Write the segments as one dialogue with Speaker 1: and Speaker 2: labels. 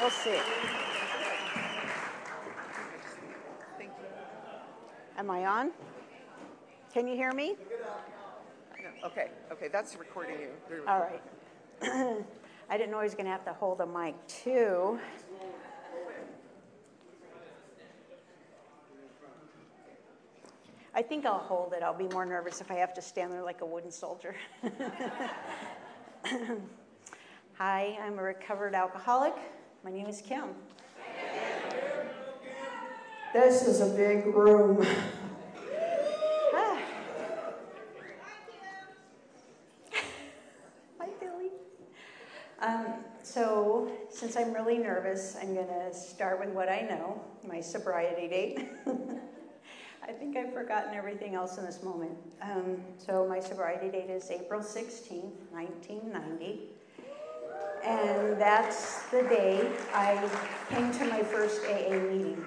Speaker 1: We'll see.
Speaker 2: Thank you.
Speaker 1: Am I on? Can you hear me?
Speaker 2: Okay, that's recording you.
Speaker 1: All right. I didn't know I was going to have to hold a mic, too. I think I'll hold it. I'll be more nervous if I have to stand there like a wooden soldier. Hi, I'm a recovered alcoholic. My name is Kim. This is a big room. Hi, Billy. So, since I'm really nervous, I'm going to start with what I know, my sobriety date. I think I've forgotten everything else in this moment. So my sobriety date is April 16th, 1990. And that's the day I came to my first AA meeting.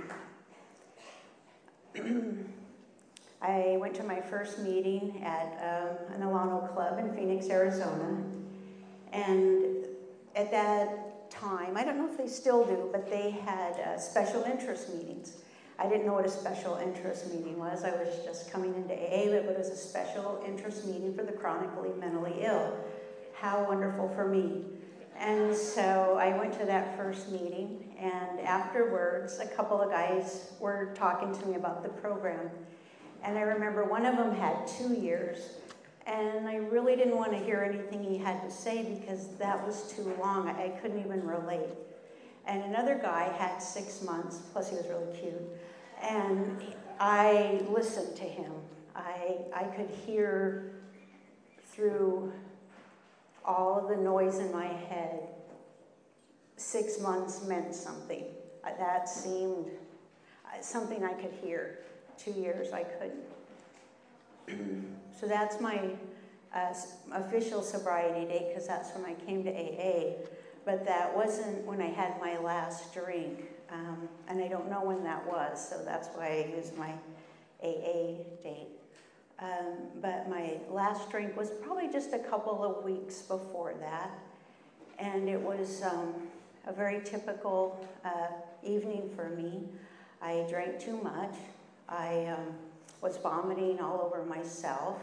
Speaker 1: I went to my first meeting at an Alano Club in Phoenix, Arizona. And at that time, I don't know if they still do, but they had special interest meetings. I didn't know what a special interest meeting was. I was just coming into AA, but it was a special interest meeting for the chronically mentally ill. How wonderful for me. And so I went to that first meeting, and afterwards, a couple of guys were talking to me about the program. And I remember one of them had 2 years, and I really didn't want to hear anything he had to say because that was too long. I couldn't even relate. And another guy had 6 months, plus he was really cute. And I listened to him. I could hear through all of the noise in my head. 6 months meant something. That seemed something I could hear. 2 years, I couldn't. So that's my official sobriety date, because that's when I came to AA. But that wasn't when I had my last drink, and I don't know when that was, so that's why I used my AA date. But my last drink was probably just a couple of weeks before that, and it was a very typical evening for me. I drank too much. I was vomiting all over myself.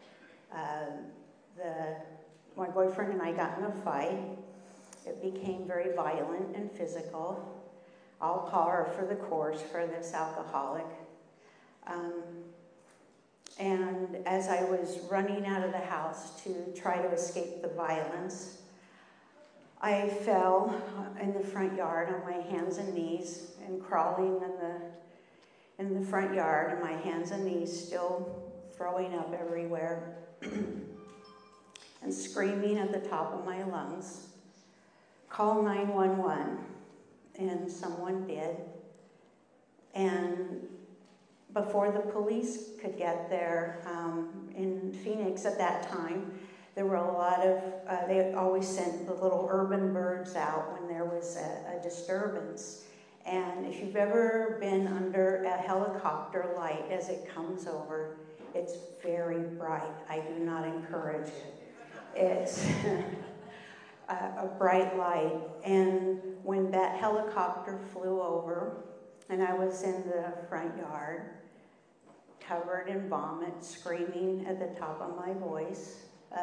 Speaker 1: My boyfriend and I got in a fight. It became very violent and physical. I'll call her for the course for this alcoholic. And as I was running out of the house to try to escape the violence, I fell in the front yard on my hands and knees and crawling in the front yard on my hands and knees, still throwing up everywhere and screaming at the top of my lungs. Call 911, and someone did. And before the police could get there, in Phoenix at that time, there were a lot of, they always sent the little urban birds out when there was a disturbance. And if you've ever been under a helicopter light as it comes over, it's very bright. I do not encourage it. It's a bright light. And when that helicopter flew over, and I was in the front yard, covered in vomit, screaming at the top of my voice,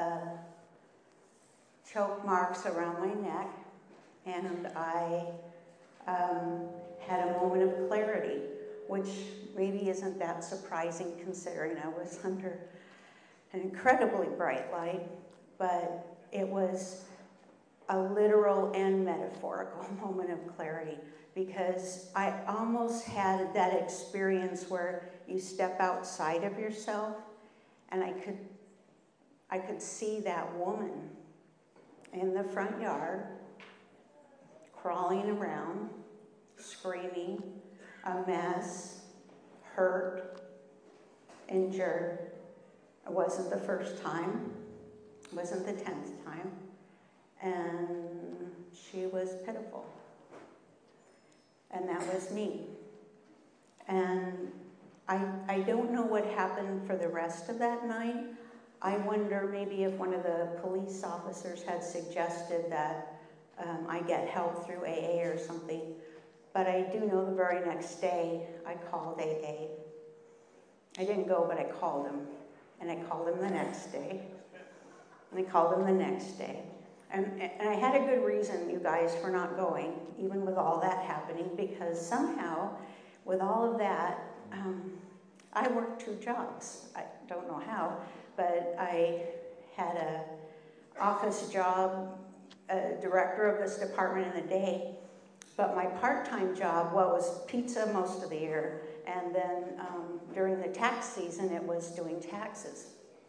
Speaker 1: choke marks around my neck, and I had a moment of clarity, which maybe isn't that surprising considering I was under an incredibly bright light, but it was a literal and metaphorical moment of clarity, because I almost had that experience where you step outside of yourself, and I could see that woman in the front yard, crawling around, screaming, a mess, hurt, injured. It wasn't the first time. It wasn't the 10th time. And she was pitiful. And that was me. And I don't know what happened for the rest of that night. I wonder maybe if one of the police officers had suggested that I get help through AA or something. But I do know the very next day I called AA. I didn't go, but I called them. And I called them the next day. And I called them the next day. And I had a good reason, you guys, for not going, even with all that happening, because somehow, with all of that, I worked 2 jobs. I don't know how, but I had an office job, director of this department in the day, but my part-time job, was pizza most of the year, and then during the tax season, it was doing taxes.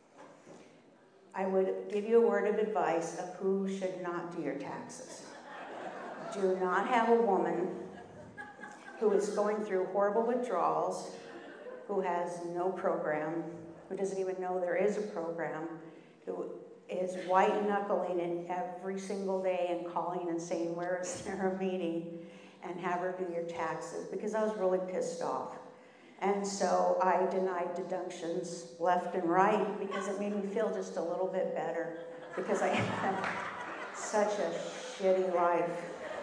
Speaker 1: I would give you a word of advice of who should not do your taxes. Do not have a woman who is going through horrible withdrawals, who has no program, who doesn't even know there is a program, who is white-knuckling it every single day and calling and saying, where is there a meeting, and have her do your taxes, because I was really pissed off. And so I denied deductions left and right because it made me feel just a little bit better, because I had such a shitty life.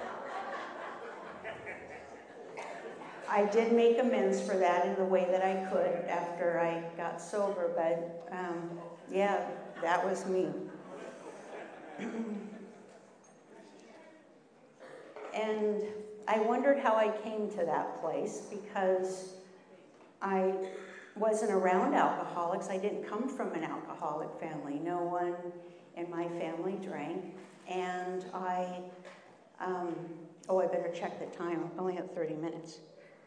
Speaker 1: I did make amends for that in the way that I could after I got sober, but yeah, that was me. And I wondered how I came to that place, because I wasn't around alcoholics. I didn't come from an alcoholic family. No one in my family drank. And I better check the time. I only have 30 minutes.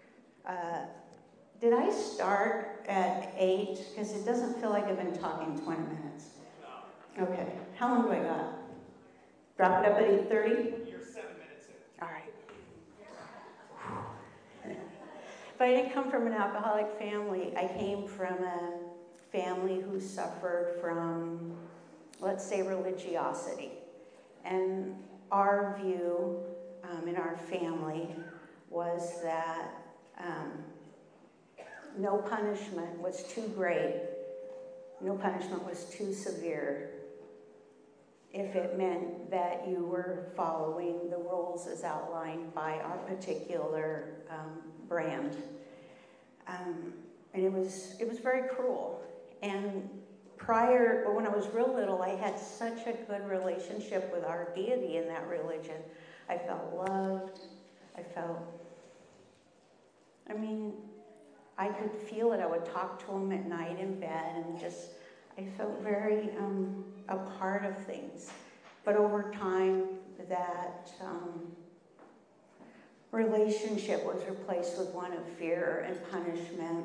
Speaker 1: Did I start at 8? Because it doesn't feel like I've been talking 20 minutes. No. Okay. How long do I got? Drop it up at 8:30?
Speaker 3: You're 7 minutes in.
Speaker 1: All right. But I didn't come from an alcoholic family. I came from a family who suffered from, let's say, religiosity. And our view in our family was that no punishment was too great, no punishment was too severe, if it meant that you were following the rules as outlined by our particular brand. And it was very cruel. And when I was real little, I had such a good relationship with our deity in that religion. I felt loved. I could feel it. I would talk to him at night in bed, and I felt very a part of things. But over time, that relationship was replaced with one of fear and punishment.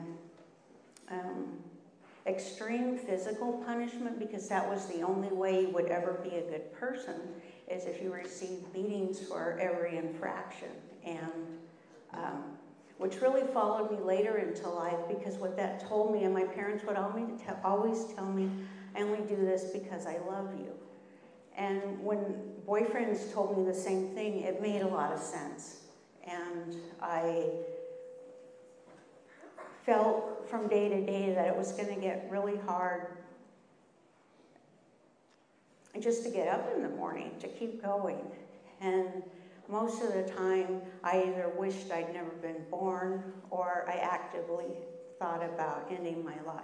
Speaker 1: Extreme physical punishment, because that was the only way you would ever be a good person, is if you received beatings for every infraction. And which really followed me later into life, because what that told me, and my parents would always tell me, I only do this because I love you. And when boyfriends told me the same thing, it made a lot of sense. And I felt from day to day that it was going to get really hard just to get up in the morning, to keep going. And most of the time, I either wished I'd never been born, or I actively thought about ending my life.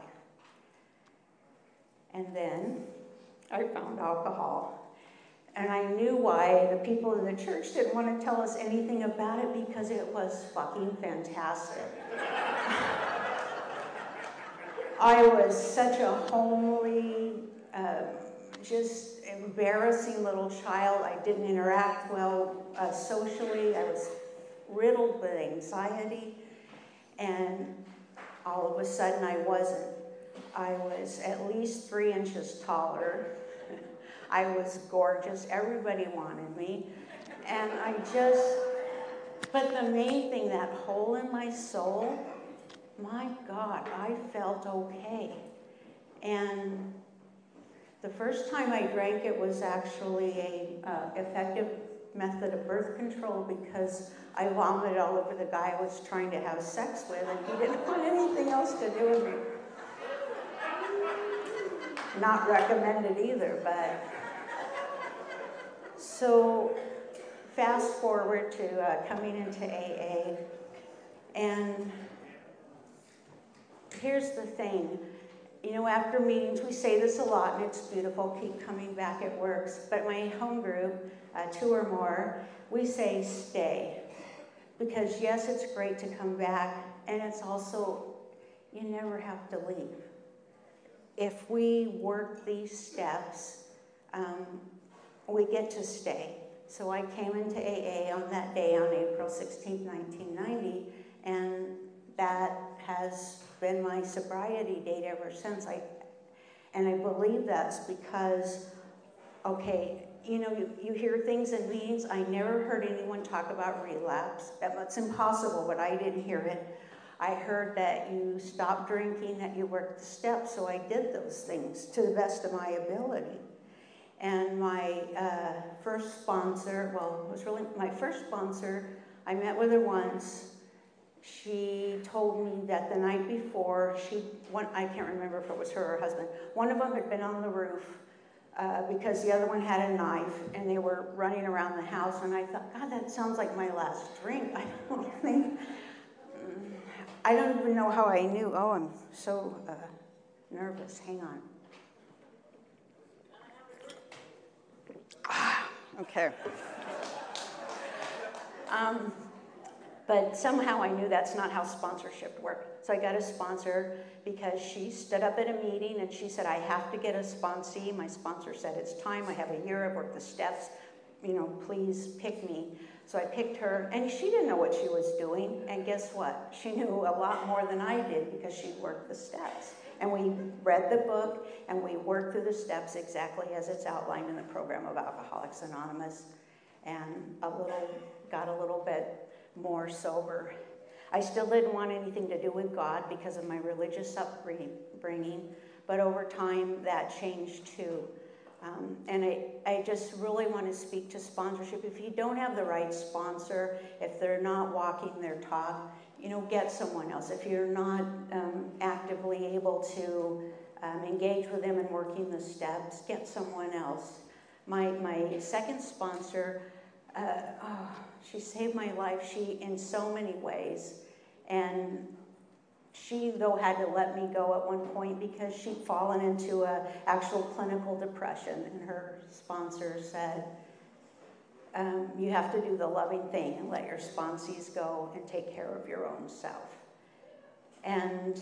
Speaker 1: And then I found alcohol. And I knew why the people in the church didn't want to tell us anything about it, because it was fucking fantastic. I was such a homely, just embarrassing little child. I didn't interact well socially. I was riddled with anxiety. And all of a sudden I wasn't. I was at least 3 inches taller. I was gorgeous. Everybody wanted me. And but the main thing, that hole in my soul, my God, I felt okay. And the first time I drank, it was actually a effective method of birth control, because I vomited all over the guy I was trying to have sex with, and he didn't want anything else to do with me. Not recommended either, but... So fast forward to coming into AA, and here's the thing. You know, after meetings, we say this a lot, and it's beautiful, keep coming back, it works. But my home group, 2 or more, we say stay. Because yes, it's great to come back, and it's also, you never have to leave. If we work these steps, we get to stay. So I came into AA on that day on April 16, 1990, and that has been my sobriety date ever since. And I believe that's because, okay, you know, you hear things in meetings. I never heard anyone talk about relapse. That's impossible, but I didn't hear it. I heard that you stopped drinking, that you worked the steps, so I did those things to the best of my ability. And my first sponsor, well, it was really my first sponsor, I met with her once. She told me that the night before, I can't remember if it was her or husband, one of them had been on the roof because the other one had a knife, and they were running around the house, and I thought, God, that sounds like my last drink. I don't even know how I knew. Oh, I'm so nervous. Hang on. Okay. But somehow I knew that's not how sponsorship worked. So I got a sponsor because she stood up at a meeting and she said, I have to get a sponsee. My sponsor said, it's time. I have a year. I've worked the steps. You know, please pick me. So I picked her, and she didn't know what she was doing. And guess what? She knew a lot more than I did because she worked the steps. And we read the book, and we worked through the steps exactly as it's outlined in the program of Alcoholics Anonymous, and got a little bit more sober. I still didn't want anything to do with God because of my religious upbringing, but over time that changed too. And I just really want to speak to sponsorship. If you don't have the right sponsor, if they're not walking their talk, you know, get someone else. If you're not actively able to engage with them in working the steps, get someone else. My second sponsor, she saved my life. In so many ways, and she, though, had to let me go at one point because she'd fallen into an actual clinical depression, and her sponsor said, you have to do the loving thing and let your sponsees go and take care of your own self. And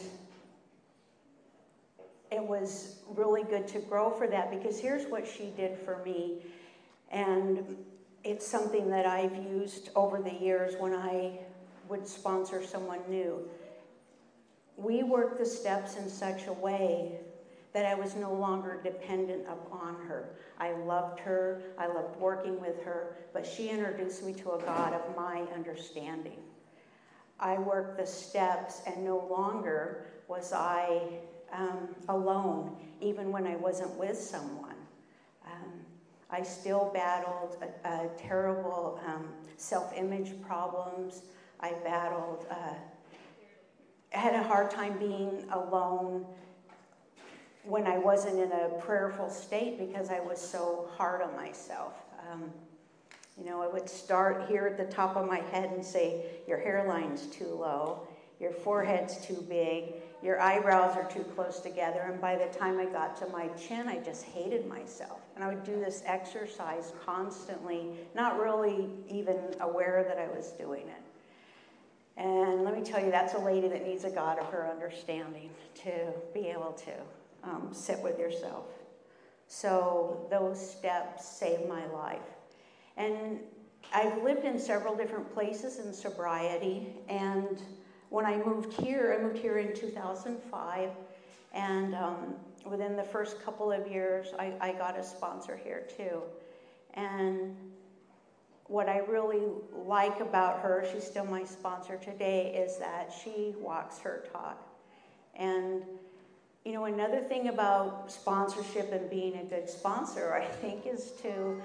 Speaker 1: it was really good to grow for that, because here's what she did for me, and it's something that I've used over the years when I would sponsor someone new. We worked the steps in such a way that I was no longer dependent upon her. I loved her, I loved working with her, but she introduced me to a God of my understanding. I worked the steps, and no longer was I alone, even when I wasn't with someone. I still battled terrible self-image problems. I battled I had a hard time being alone when I wasn't in a prayerful state because I was so hard on myself. You know, I would start here at the top of my head and say, your hairline's too low, your forehead's too big, your eyebrows are too close together, and by the time I got to my chin, I just hated myself. And I would do this exercise constantly, not really even aware that I was doing it. And let me tell you, that's a lady that needs a God of her understanding to be able to sit with yourself. So those steps saved my life. And I've lived in several different places in sobriety. And when I moved here in 2005. And within the first couple of years, I got a sponsor here too. And what I really like about her, she's still my sponsor today, is that she walks her talk. And, you know, another thing about sponsorship and being a good sponsor, I think, is to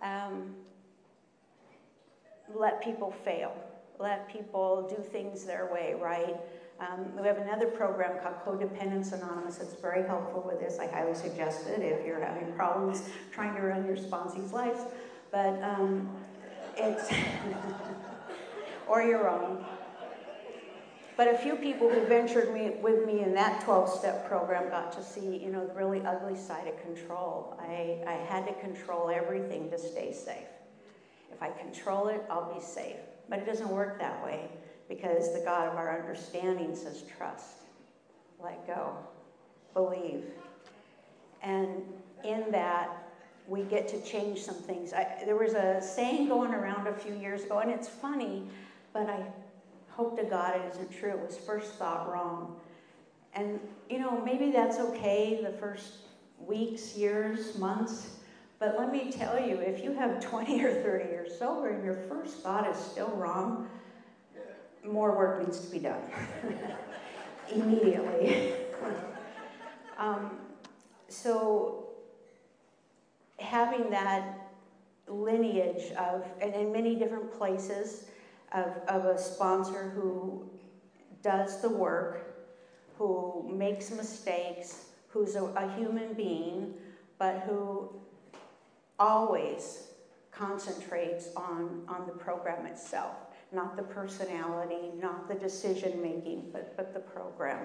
Speaker 1: let people fail. Let people do things their way, right? We have another program called Codependence Anonymous. It's very helpful with this. I highly suggest it if you're having problems trying to run your sponsees' lives. But It's or your own. But a few people who ventured with me in that 12-step program got to see, the really ugly side of control. I had to control everything to stay safe. If I control it, I'll be safe. But it doesn't work that way because the God of our understanding says trust, let go, believe. And in that, we get to change some things. There was a saying going around a few years ago, and it's funny, but I hope to God it isn't true. It was first thought wrong. And, maybe that's okay the first weeks, years, months. But let me tell you, if you have 20 or 30 years sober and your first thought is still wrong, more work needs to be done. Immediately. So having that lineage of, and in many different places, of a sponsor who does the work, who makes mistakes, who's a human being, but who always concentrates on the program itself, not the personality, not the decision making, but the program.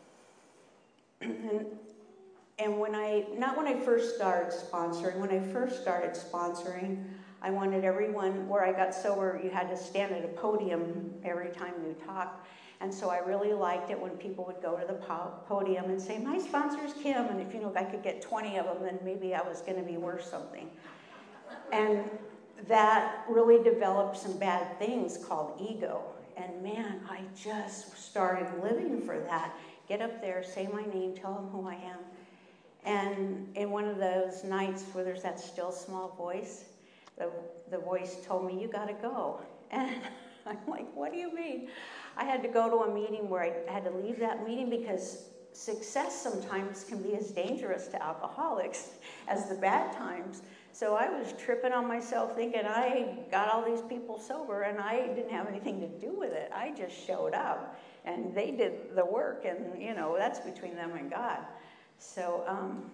Speaker 1: And when I first started sponsoring, I wanted everyone, where I got sober, you had to stand at a podium every time you talked. And so I really liked it when people would go to the podium and say, my sponsor's Kim. And if I could get 20 of them, then maybe I was going to be worth something. And that really developed some bad things called ego. And man, I just started living for that. Get up there, say my name, tell them who I am. And in one of those nights where there's that still small voice, the voice told me, you got to go. And I'm like, what do you mean? I had to go to a meeting where I had to leave that meeting because success sometimes can be as dangerous to alcoholics as the bad times. So I was tripping on myself thinking I got all these people sober and I didn't have anything to do with it. I just showed up and they did the work and, that's between them and God. So,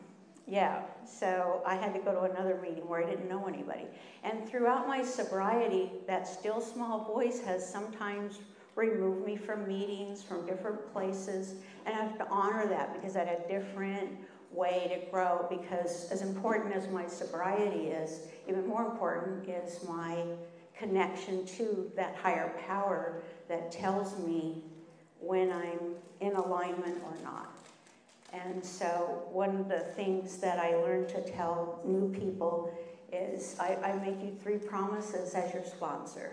Speaker 1: so I had to go to another meeting where I didn't know anybody. And throughout my sobriety, that still small voice has sometimes removed me from meetings, from different places, and I have to honor that because I had a different way to grow, because as important as my sobriety is, even more important is my connection to that higher power that tells me when I'm in alignment or not. And so one of the things that I learned to tell new people is I make you 3 promises as your sponsor.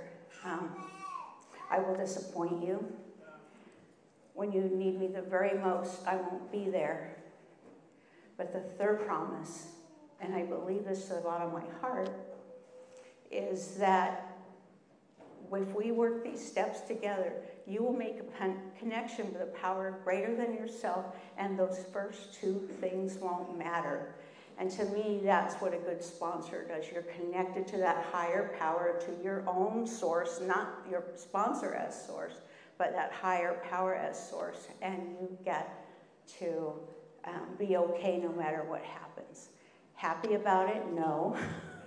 Speaker 1: I will disappoint you. When you need me the very most, I won't be there. But the third promise, and I believe this to the bottom of my heart, is that if we work these steps together, you will make a connection with a power greater than yourself, and those first 2 things won't matter. And to me, that's what a good sponsor does. You're connected to that higher power, to your own source, not your sponsor as source, but that higher power as source, and you get to be okay no matter what happens. Happy about it? No.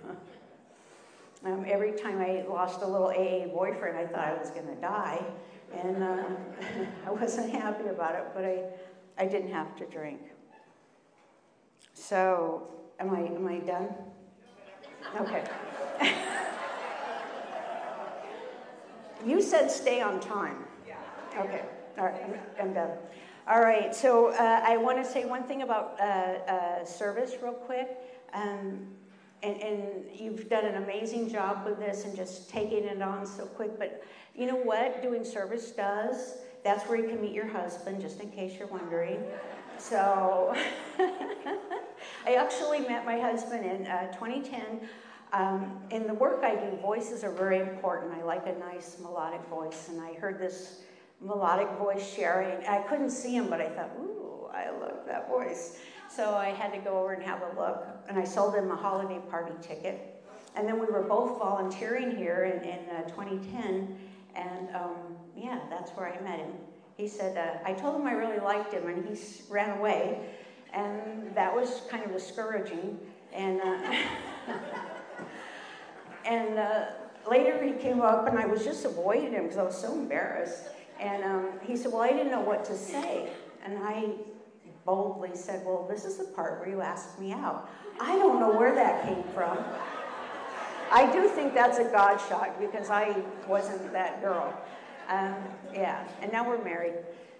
Speaker 1: Every time I lost a little AA boyfriend, I thought I was going to die, and I wasn't happy about it, but I didn't have to drink. So, am I done? Okay. You said stay on time. Okay. All right. I'm done. All right. So I want to say one thing about service real quick. And you've done an amazing job with this and just taking it on so quick. But you know what doing service does? That's where you can meet your husband, just in case you're wondering. So I actually met my husband in 2010. In the work I do, voices are very important. I like a nice melodic voice, and I heard this melodic voice sharing. I couldn't see him, but I thought, ooh, I love that voice. So I had to go over and have a look, and I sold him a holiday party ticket. And then we were both volunteering here in 2010, and that's where I met him. He said, I told him I really liked him, and he ran away, and that was kind of discouraging. And later he came up and I was just avoiding him because I was so embarrassed. And he said, well, I didn't know what to say. And I boldly said, well, this is the part where you asked me out. I don't know where that came from. I do think that's a God shot because I wasn't that girl. Yeah, and now we're married.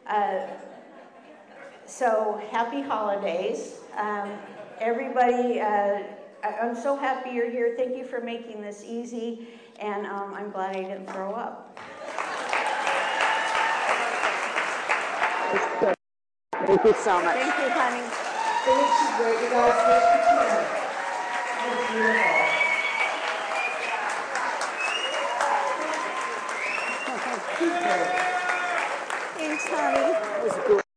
Speaker 1: So happy holidays. Everybody, I'm so happy you're here. Thank you for making this easy, and I'm glad I didn't throw up.
Speaker 4: Thank you so much.
Speaker 1: Thank you, honey.
Speaker 4: Thank you, great. You guys,
Speaker 1: Thanks, honey.
Speaker 4: It was good.